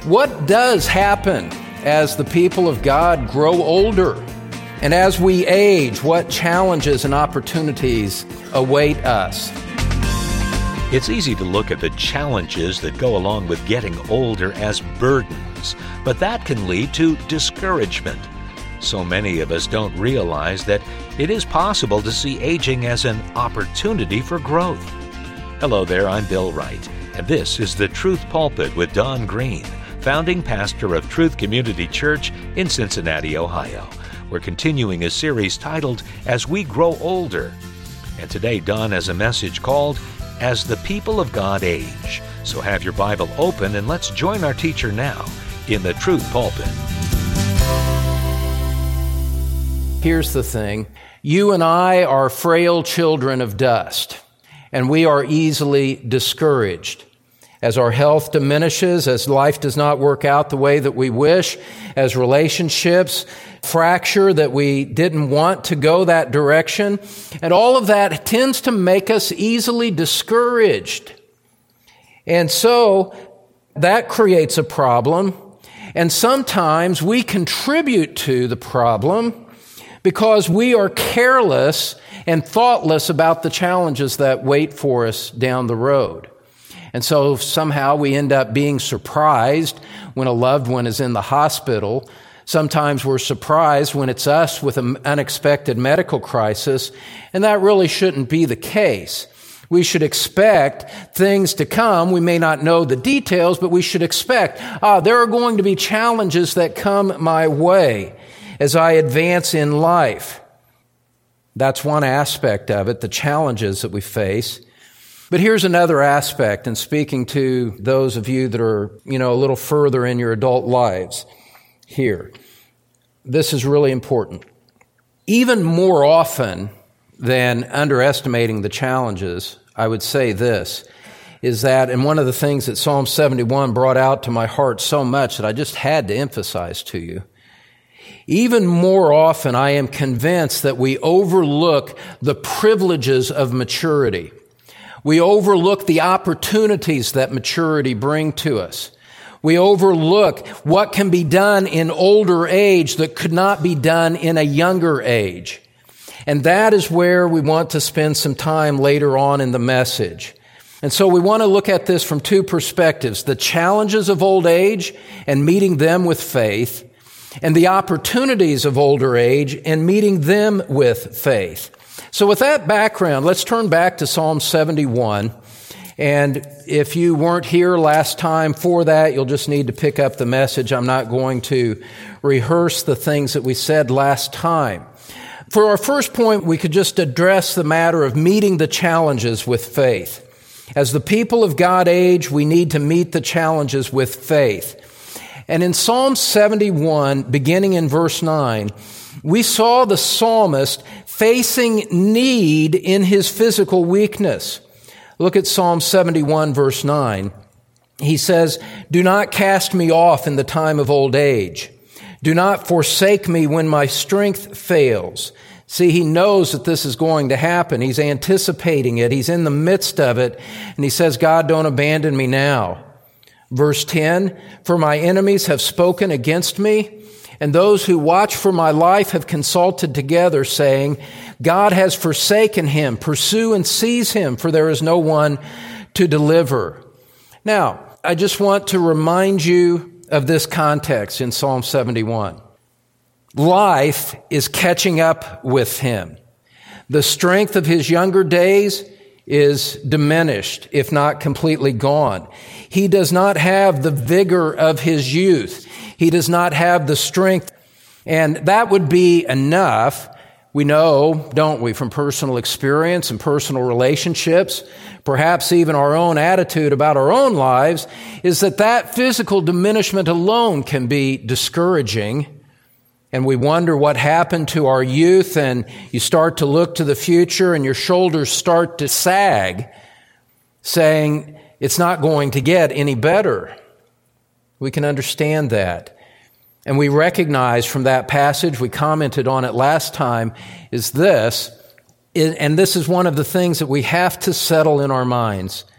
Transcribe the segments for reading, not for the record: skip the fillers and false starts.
What does happen as the people of God grow older? And as we age, what challenges and opportunities await us? It's easy to look at the challenges that go along with getting older as burdens, but that can lead to discouragement. So many of us don't realize that it is possible to see aging as an opportunity for growth. Hello there, I'm Bill Wright, and this is The Truth Pulpit with Don Green, founding pastor of Truth Community Church in Cincinnati, Ohio. We're continuing a series titled, As We Grow Older. And today, Don has a message called, As the People of God Age. So have your Bible open and let's join our teacher now in the Truth Pulpit. Here's the thing. You and I are frail children of dust, and we are easily discouraged. As our health diminishes, as life does not work out the way that we wish, as relationships fracture that we didn't want to go that direction, and all of that tends to make us easily discouraged. And so that creates a problem, and sometimes we contribute to the problem because we are careless and thoughtless about the challenges that wait for us down the road. And so somehow we end up being surprised when a loved one is in the hospital. Sometimes we're surprised when it's us with an unexpected medical crisis, and that really shouldn't be the case. We should expect things to come. We may not know the details, but we should expect, there are going to be challenges that come my way as I advance in life. That's one aspect of it, the challenges that we face. But here's another aspect, and speaking to those of you that are, a little further in your adult lives here. This is really important. Even more often than underestimating the challenges, I would say this, is that, and one of the things that Psalm 71 brought out to my heart so much that I just had to emphasize to you, even more often I am convinced that we overlook the privileges of maturity. We overlook the opportunities that maturity bring to us. We overlook what can be done in older age that could not be done in a younger age. And that is where we want to spend some time later on in the message. And so we want to look at this from two perspectives, the challenges of old age and meeting them with faith, and the opportunities of older age and meeting them with faith. So with that background, let's turn back to Psalm 71. And if you weren't here last time for that, you'll just need to pick up the message. I'm not going to rehearse the things that we said last time. For our first point, we could just address the matter of meeting the challenges with faith. As the people of God age, we need to meet the challenges with faith. And in Psalm 71, beginning in verse 9, we saw the psalmist facing need in his physical weakness. Look at Psalm 71, verse 9. He says, "Do not cast me off in the time of old age. Do not forsake me when my strength fails." See, he knows that this is going to happen. He's anticipating it. He's in the midst of it. And he says, God, don't abandon me now. Verse 10, "For my enemies have spoken against me, and those who watch for my life have consulted together, saying, God has forsaken him. Pursue and seize him, for there is no one to deliver." Now, I just want to remind you of this context in Psalm 71. Life is catching up with him. The strength of his younger days is diminished, if not completely gone. He does not have the vigor of his youth. He does not have the strength. And that would be enough. We know, don't we, from personal experience and personal relationships, perhaps even our own attitude about our own lives, is that physical diminishment alone can be discouraging. And we wonder what happened to our youth, and you start to look to the future and your shoulders start to sag, saying it's not going to get any better. We can understand that. And we recognize from that passage, we commented on it last time, is this, and this is one of the things that we have to settle in our minds.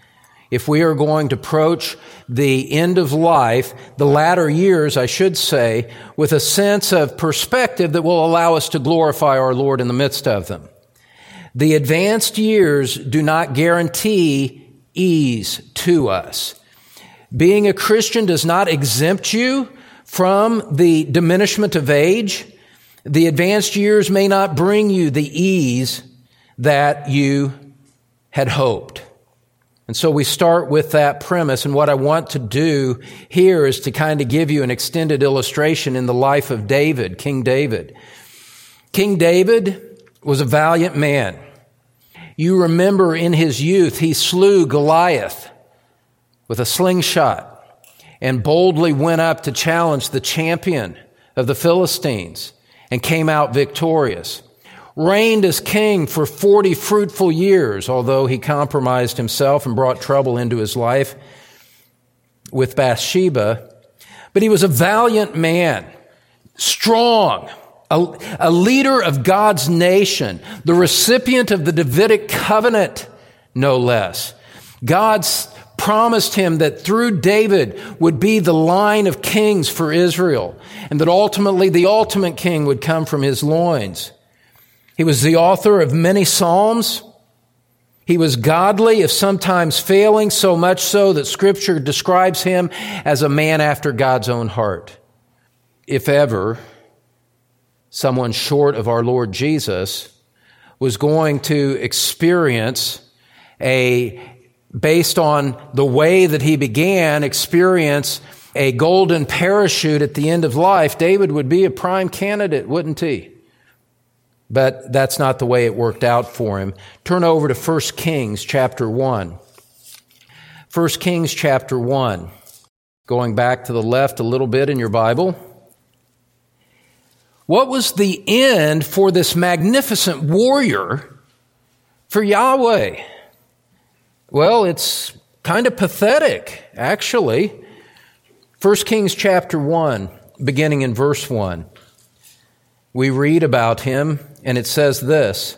if we are going to approach the end of life, the latter years, I should say, with a sense of perspective that will allow us to glorify our Lord in the midst of them. The advanced years do not guarantee ease to us. Being a Christian does not exempt you from the diminishment of age. The advanced years may not bring you the ease that you had hoped. And so we start with that premise, and what I want to do here is to kind of give you an extended illustration in the life of David, King David. King David was a valiant man. You remember in his youth, he slew Goliath with a slingshot and boldly went up to challenge the champion of the Philistines and came out victorious. Reigned as king for 40 fruitful years, although he compromised himself and brought trouble into his life with Bathsheba. But he was a valiant man, strong, a leader of God's nation, the recipient of the Davidic covenant, no less. God's promised him that through David would be the line of kings for Israel, and that ultimately the ultimate king would come from his loins. He was the author of many psalms. He was godly, if sometimes failing, so much so that Scripture describes him as a man after God's own heart. If ever someone short of our Lord Jesus was going to experience based on the way that he began, experience a golden parachute at the end of life, David would be a prime candidate, wouldn't he? But that's not the way it worked out for him. Turn over to 1 Kings chapter 1. 1 Kings chapter 1. Going back to the left a little bit in your Bible. What was the end for this magnificent warrior for Yahweh? Well, it's kind of pathetic, actually. 1 Kings chapter 1, beginning in verse 1. We read about him, and it says this.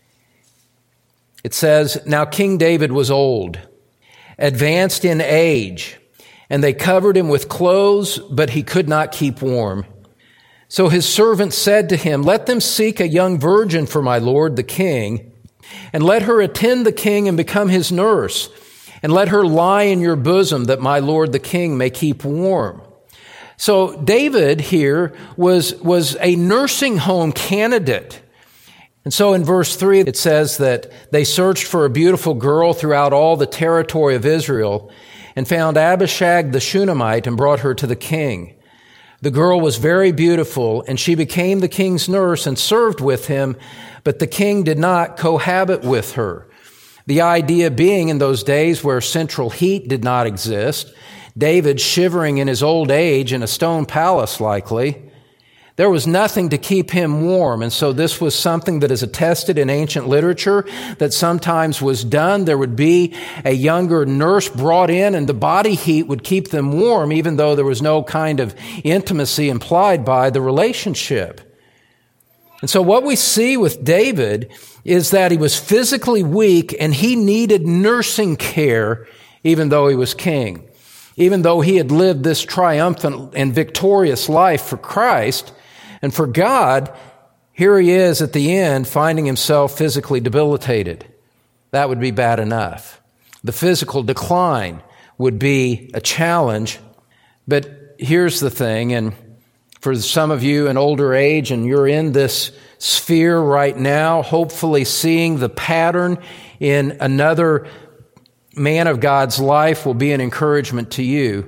It says, "Now King David was old, advanced in age, and they covered him with clothes, but he could not keep warm. So his servants said to him, 'Let them seek a young virgin for my lord the king, and let her attend the king and become his nurse, and let her lie in your bosom, that my lord the king may keep warm.'" So David here was a nursing home candidate. And so in verse 3, it says that they searched for a beautiful girl throughout all the territory of Israel and found Abishag the Shunammite and brought her to the king. The girl was very beautiful, and she became the king's nurse and served with him, but the king did not cohabit with her. The idea being in those days where central heat did not exist, David shivering in his old age in a stone palace likely, there was nothing to keep him warm. And so this was something that is attested in ancient literature that sometimes was done. There would be a younger nurse brought in, and the body heat would keep them warm, even though there was no kind of intimacy implied by the relationship. And so what we see with David is that he was physically weak and he needed nursing care even though he was king. Even though he had lived this triumphant and victorious life for Christ and for God, here he is at the end finding himself physically debilitated. That would be bad enough. The physical decline would be a challenge. But here's the thing, and for some of you in older age and you're in this sphere right now, hopefully seeing the pattern in another man of God's life will be an encouragement to you.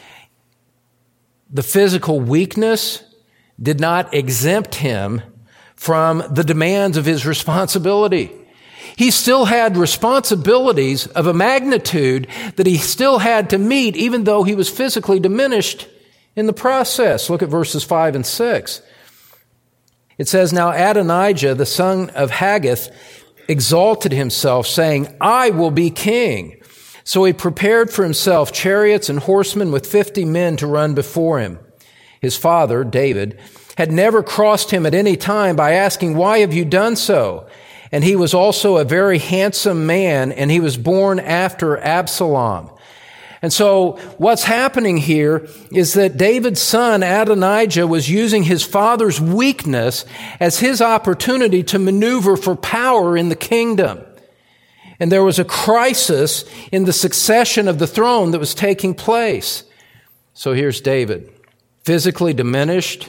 The physical weakness did not exempt him from the demands of his responsibility. He still had responsibilities of a magnitude that he still had to meet, even though he was physically diminished in the process. Look at verses 5 and 6. It says, "Now Adonijah, the son of Haggith, exalted himself, saying, 'I will be king.' So he prepared for himself chariots and horsemen with 50 men to run before him. His father, David, had never crossed him at any time by asking, 'Why have you done so?' And he was also a very handsome man, and he was born after Absalom. And so what's happening here is that David's son, Adonijah, was using his father's weakness as his opportunity to maneuver for power in the kingdom. And there was a crisis in the succession of the throne that was taking place. So here's David, physically diminished,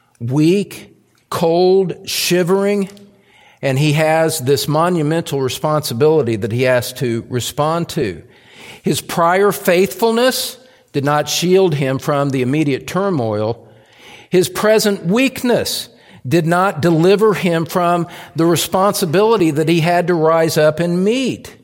weak, cold, shivering, and he has this monumental responsibility that he has to respond to. His prior faithfulness did not shield him from the immediate turmoil. His present weakness did not deliver him from the responsibility that he had to rise up and meet.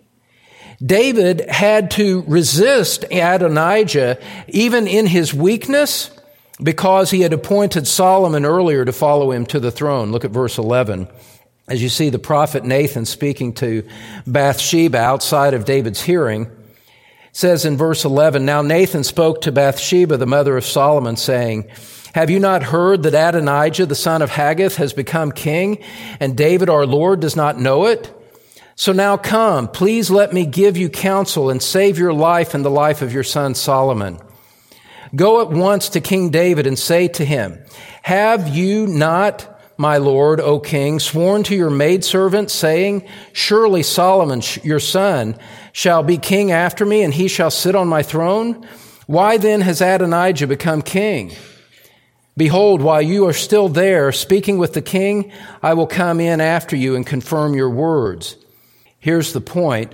David had to resist Adonijah even in his weakness because he had appointed Solomon earlier to follow him to the throne. Look at verse 11. As you see the prophet Nathan speaking to Bathsheba outside of David's hearing, it says in verse 11, "Now Nathan spoke to Bathsheba, the mother of Solomon, saying, 'Have you not heard that Adonijah, the son of Haggith, has become king, and David our Lord does not know it? So now come, please let me give you counsel and save your life and the life of your son Solomon. Go at once to King David and say to him, have you not, my lord, O king, sworn to your maidservant, saying, surely Solomon, your son, shall be king after me, and he shall sit on my throne? Why then has Adonijah become king? Behold, while you are still there speaking with the king, I will come in after you and confirm your words.'" Here's the point.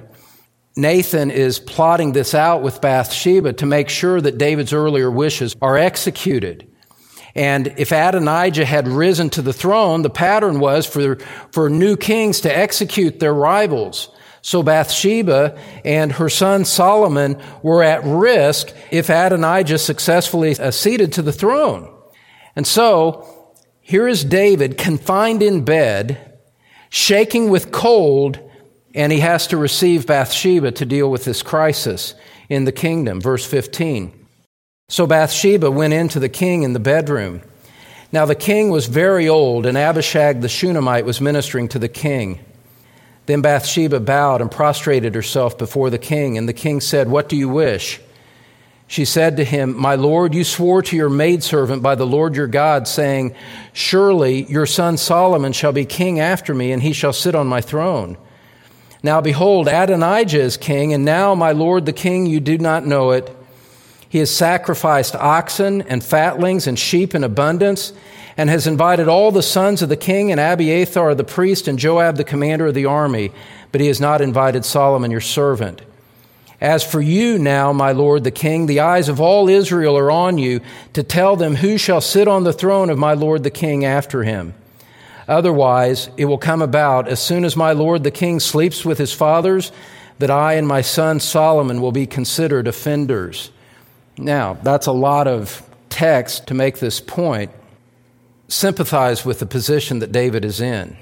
Nathan is plotting this out with Bathsheba to make sure that David's earlier wishes are executed. And if Adonijah had risen to the throne, the pattern was for new kings to execute their rivals. So Bathsheba and her son Solomon were at risk if Adonijah successfully acceded to the throne. And so here is David confined in bed, shaking with cold, and he has to receive Bathsheba to deal with this crisis in the kingdom. Verse 15. "So Bathsheba went into the king in the bedroom. Now the king was very old, and Abishag the Shunammite was ministering to the king. Then Bathsheba bowed and prostrated herself before the king, and the king said, 'What do you wish?' She said to him, 'My lord, you swore to your maidservant by the Lord your God, saying, surely your son Solomon shall be king after me, and he shall sit on my throne. Now behold, Adonijah is king, and now, my lord the king, you do not know it. He has sacrificed oxen and fatlings and sheep in abundance, and has invited all the sons of the king and Abiathar the priest and Joab the commander of the army, but he has not invited Solomon your servant. As for you now, my lord the king, the eyes of all Israel are on you to tell them who shall sit on the throne of my lord the king after him. Otherwise, it will come about, as soon as my lord the king sleeps with his fathers, that I and my son Solomon will be considered offenders.'" Now, that's a lot of text to make this point. Sympathize with the position that David is in.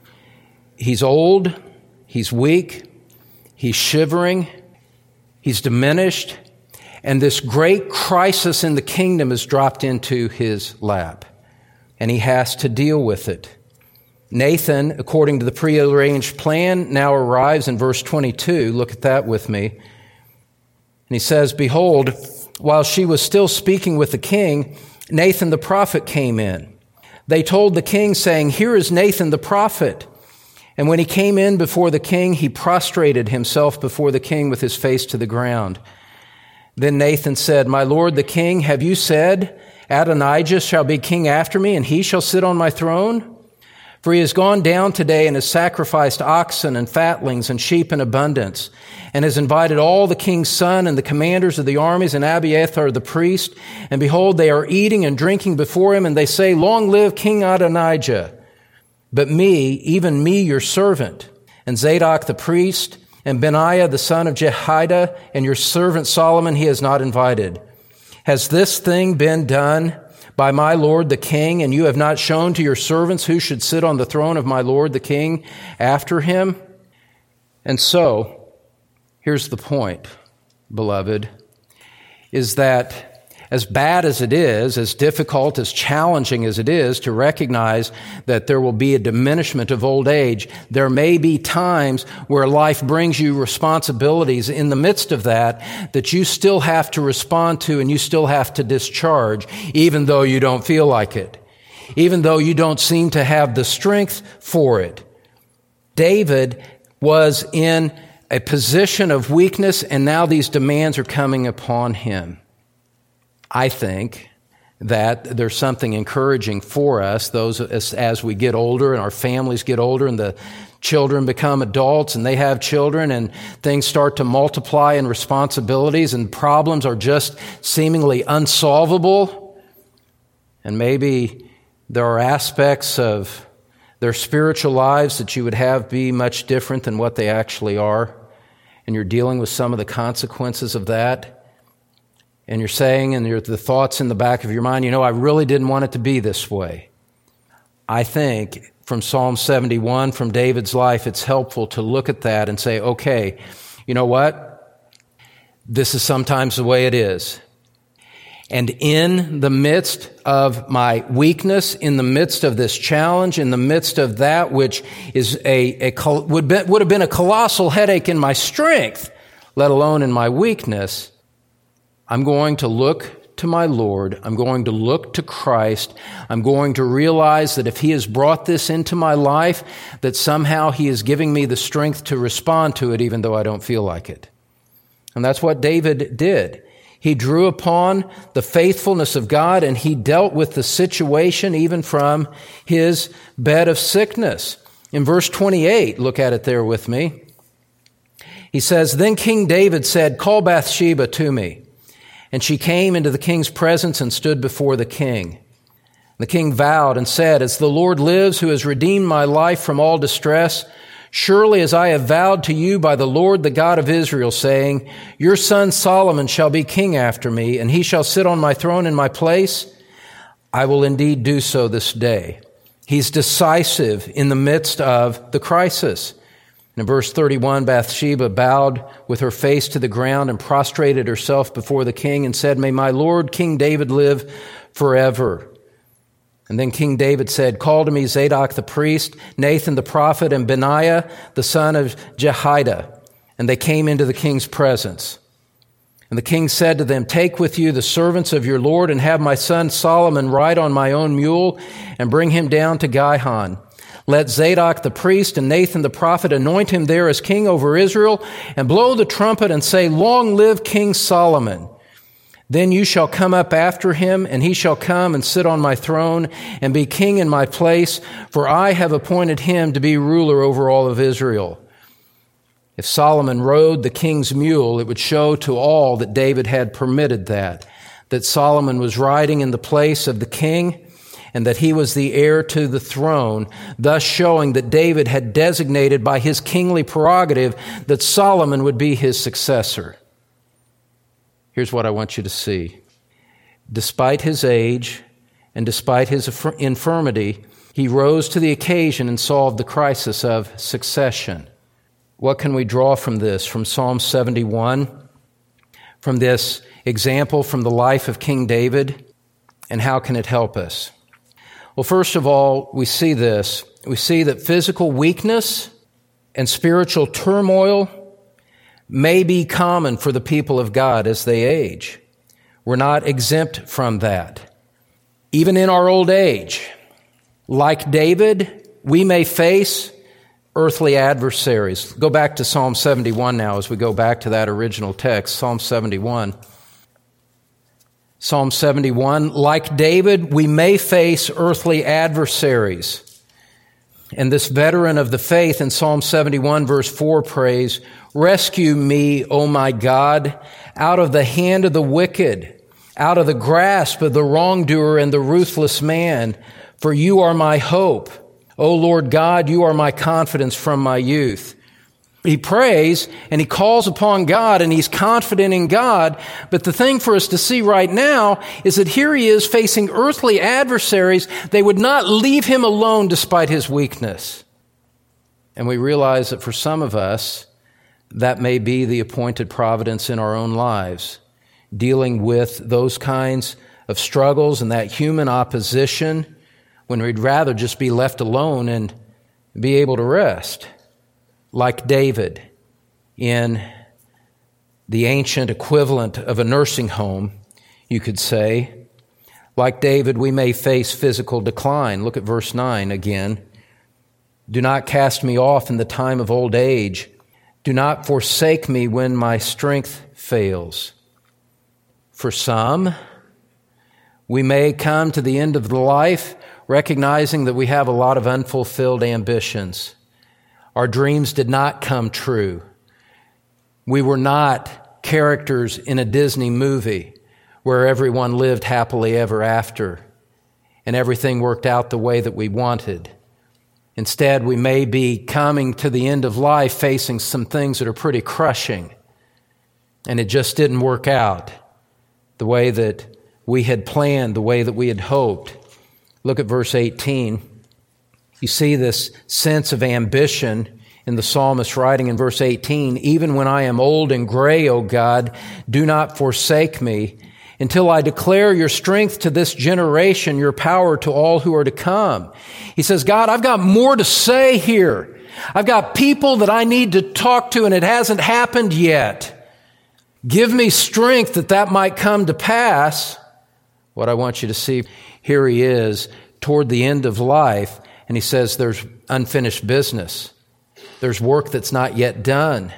He's old, he's weak, he's shivering, he's diminished, and this great crisis in the kingdom is dropped into his lap, and he has to deal with it. Nathan, according to the prearranged plan, now arrives in verse 22. Look at that with me. And he says, "Behold, while she was still speaking with the king, Nathan the prophet came in. They told the king, saying, 'Here is Nathan the prophet.' And when he came in before the king, he prostrated himself before the king with his face to the ground. Then Nathan said, 'My lord the king, have you said, Adonijah shall be king after me, and he shall sit on my throne? For he has gone down today and has sacrificed oxen and fatlings and sheep in abundance, and has invited all the king's son and the commanders of the armies and Abiathar the priest. And behold, they are eating and drinking before him, and they say, Long live King Adonijah. But me, even me, your servant, and Zadok the priest, and Benaiah the son of Jehoiada, and your servant Solomon he has not invited. Has this thing been done by my lord the king, and you have not shown to your servants who should sit on the throne of my lord the king after him?'" And so, here's the point, beloved, is that As bad as it is, as difficult, as challenging as it is to recognize that there will be a diminishment of old age, there may be times where life brings you responsibilities in the midst of that you still have to respond to and you still have to discharge, even though you don't feel like it, even though you don't seem to have the strength for it. David was in a position of weakness, and now these demands are coming upon him. I think that there's something encouraging for us, those as we get older and our families get older and the children become adults and they have children and things start to multiply in responsibilities and problems are just seemingly unsolvable. And maybe there are aspects of their spiritual lives that you would have be much different than what they actually are. And you're dealing with some of the consequences of that. And you're saying, and the thoughts in the back of your mind, I really didn't want it to be this way. I think from Psalm 71, from David's life, it's helpful to look at that and say, okay, you know what? This is sometimes the way it is. And in the midst of my weakness, in the midst of this challenge, in the midst of that which is would have been a colossal headache in my strength, let alone in my weakness, I'm going to look to my Lord. I'm going to look to Christ. I'm going to realize that if He has brought this into my life, that somehow He is giving me the strength to respond to it, even though I don't feel like it. And that's what David did. He drew upon the faithfulness of God, and he dealt with the situation even from his bed of sickness. In verse 28, look at it there with me. He says, "Then King David said, 'Call Bathsheba to me.' And she came into the king's presence and stood before the king. The king vowed and said, 'As the Lord lives, who has redeemed my life from all distress, surely as I have vowed to you by the Lord, the God of Israel, saying, your son Solomon shall be king after me, and he shall sit on my throne in my place, I will indeed do so this day.'" He's decisive in the midst of the crisis. In verse 31, Bathsheba bowed with her face to the ground and prostrated herself before the king and said, "May my Lord King David live forever." And then King David said, "Call to me Zadok the priest, Nathan the prophet, and Benaiah the son of Jehoiada." And they came into the king's presence. And the king said to them, "Take with you the servants of your Lord and have my son Solomon ride on my own mule and bring him down to Gihon. Let Zadok the priest and Nathan the prophet anoint him there as king over Israel and blow the trumpet and say, 'Long live King Solomon.' Then you shall come up after him, and he shall come and sit on my throne and be king in my place, for I have appointed him to be ruler over all of Israel." If Solomon rode the king's mule, it would show to all that David had permitted that Solomon was riding in the place of the king, and that he was the heir to the throne, thus showing that David had designated by his kingly prerogative that Solomon would be his successor. Here's what I want you to see. Despite his age and despite his infirmity, he rose to the occasion and solved the crisis of succession. What can we draw from this, from Psalm 71, from this example from the life of King David, and how can it help us? Well, first of all, we see this. We see that physical weakness and spiritual turmoil may be common for the people of God as they age. We're not exempt from that. Even in our old age, like David, we may face earthly adversaries. Go back to Psalm 71 now as we go back to that original text, Psalm 71. Psalm 71, like David, we may face earthly adversaries. And this veteran of the faith in Psalm 71 verse 4 prays, "Rescue me, O my God, out of the hand of the wicked, out of the grasp of the wrongdoer and the ruthless man, for you are my hope. O Lord God, you are my confidence from my youth." He prays and he calls upon God and he's confident in God. But the thing for us to see right now is that here he is facing earthly adversaries. They would not leave him alone despite his weakness. And we realize that for some of us, that may be the appointed providence in our own lives. dealing with those kinds of struggles and that human opposition when we'd rather just be left alone and be able to rest. Like David in the ancient equivalent of a nursing home, you could say. Like David, we may face physical decline. Look at verse 9 again. Do not cast me off in the time of old age. Do not forsake me when my strength fails. For some, we may come to the end of the life recognizing that we have a lot of unfulfilled ambitions. Our dreams did not come true. We were not characters in a Disney movie where everyone lived happily ever after and everything worked out the way that we wanted. Instead, we may be coming to the end of life facing some things that are pretty crushing, and it just didn't work out the way that we had planned, the way that we had hoped. Look at verse 18. You see this sense of ambition in the psalmist writing in verse 18, even when I am old and gray, O God, do not forsake me until I declare your strength to this generation, your power to all who are to come. He says, God, I've got more to say here. I've got people that I need to talk to, and it hasn't happened yet. Give me strength that might come to pass. What I want you to see, here he is toward the end of life, and he says there's unfinished business. There's work that's not yet done.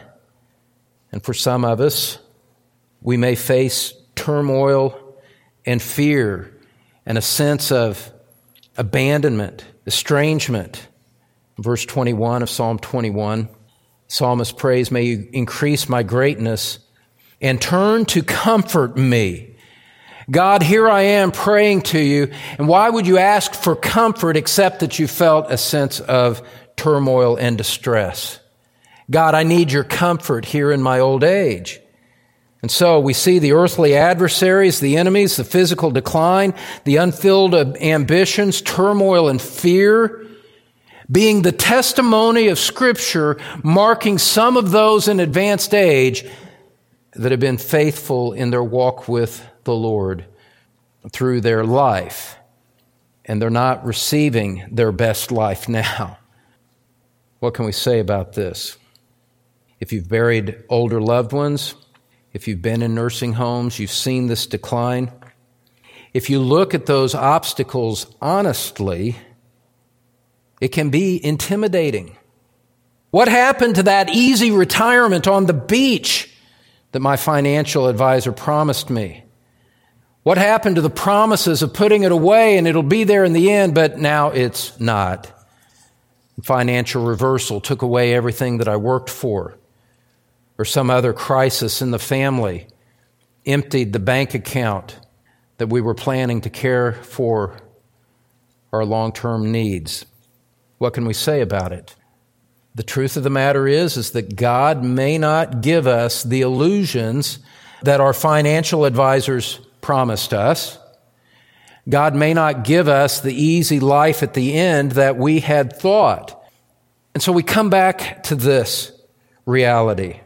And for some of us, we may face turmoil and fear and a sense of abandonment, estrangement. Verse 21 of Psalm 21, the psalmist prays, may you increase my greatness and turn to comfort me. God, here I am praying to you, and why would you ask for comfort except that you felt a sense of turmoil and distress? God, I need your comfort here in my old age. And so we see the earthly adversaries, the enemies, the physical decline, the unfilled ambitions, turmoil and fear, being the testimony of Scripture, marking some of those in advanced age that have been faithful in their walk with the Lord through their life, and they're not receiving their best life now. What can we say about this? If you've buried older loved ones, if you've been in nursing homes, you've seen this decline. If you look at those obstacles honestly, it can be intimidating. What happened to that easy retirement on the beach that my financial advisor promised me? What happened to the promises of putting it away and it'll be there in the end, but now it's not? Financial reversal took away everything that I worked for. Or some other crisis in the family emptied the bank account that we were planning to care for our long-term needs. What can we say about it? The truth of the matter is that God may not give us the illusions that our financial advisors promised us. God may not give us the easy life at the end that we had thought. And so we come back to this reality.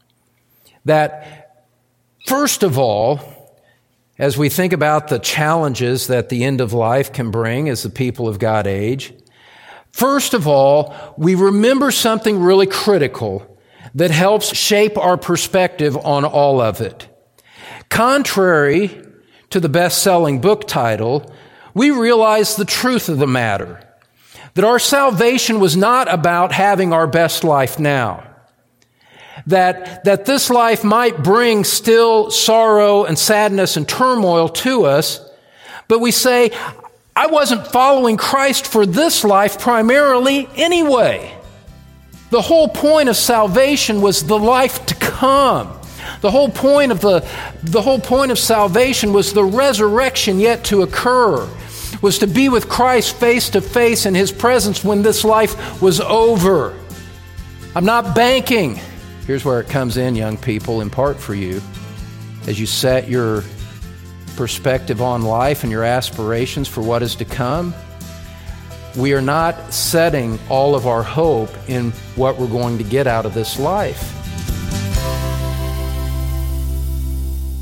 That, first of all, as we think about the challenges that the end of life can bring as the people of God age, first of all, we remember something really critical that helps shape our perspective on all of it. Contrary to the best-selling book title, we realize the truth of the matter, that our salvation was not about having our best life now. That this life might bring still sorrow and sadness and turmoil to us, but we say, I wasn't following Christ for this life primarily anyway. The whole point of salvation was the life to come. The whole point of salvation was the resurrection yet to occur, was to be with Christ face to face in His presence when this life was over. I'm not banking. Here's where it comes in, young people, in part for you. As you set your perspective on life and your aspirations for what is to come, we are not setting all of our hope in what we're going to get out of this life.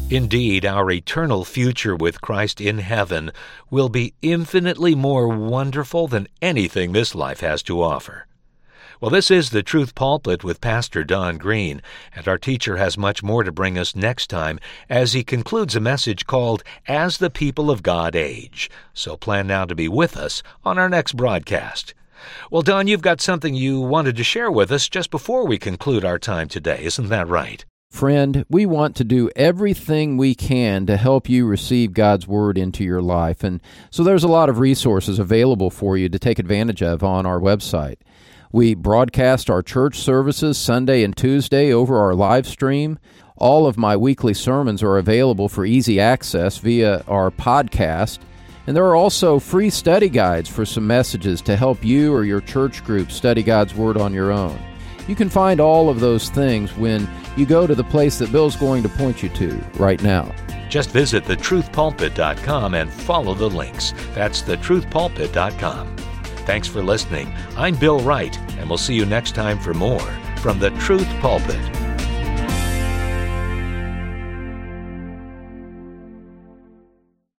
Indeed, our eternal future with Christ in heaven will be infinitely more wonderful than anything this life has to offer. Well, this is the Truth Pulpit with Pastor Don Green, and our teacher has much more to bring us next time as he concludes a message called As the People of God Age. So plan now to be with us on our next broadcast. Well, Don, you've got something you wanted to share with us just before we conclude our time today, isn't that right? Friend, we want to do everything we can to help you receive God's Word into your life. And so there's a lot of resources available for you to take advantage of on our website. We broadcast our church services Sunday and Tuesday over our live stream. All of my weekly sermons are available for easy access via our podcast. And there are also free study guides for some messages to help you or your church group study God's Word on your own. You can find all of those things when you go to the place that Bill's going to point you to right now. Just visit thetruthpulpit.com and follow the links. That's thetruthpulpit.com. Thanks for listening. I'm Bill Wright, and we'll see you next time for more from the Truth Pulpit.